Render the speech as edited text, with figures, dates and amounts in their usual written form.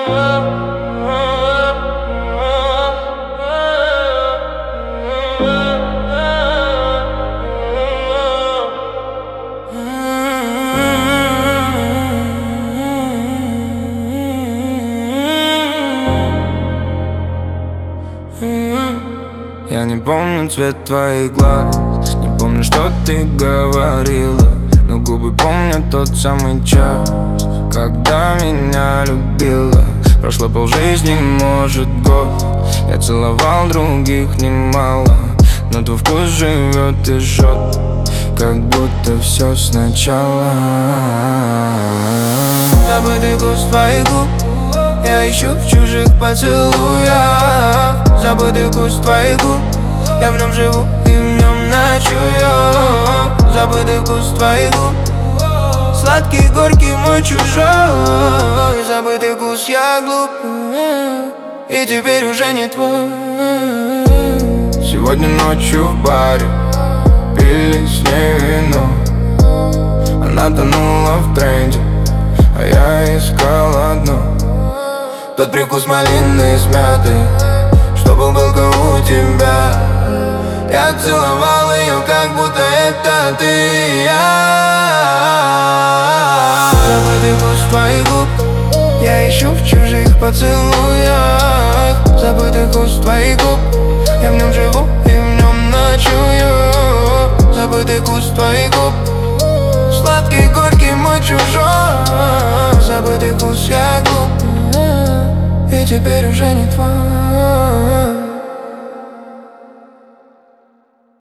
Я не помню цвет твоих глаз, не помню, что ты говорила, но губы помнят тот самый час, когда меня любила. Прошло полжизни, может год, я целовал других немало, но твой вкус живет и жжет, как будто все сначала. Забытый вкус твоих губ я ищу в чужих поцелуях. Забытый вкус твоих губ, я в нем живу и в нем ночую. Забытый вкус твоих губ, сладкий, горький, мой чужой. Забытый вкус, я глуп, и теперь уже не твой. Сегодня ночью в баре пили с ней вино. Она тонула в тренде, а я искал одно. Тот привкус малины смятый, что был только у тебя. Я целовал ее, как будто это ты и я. Забытый вкус твоих губ я ищу в чужих поцелуях. Забытый вкус твоих губ, я в нем живу и в нем ночую. Забытый вкус твоих губ, сладкий, горький, мой чужой. Забытый вкус, я глуп, и теперь уже не твой.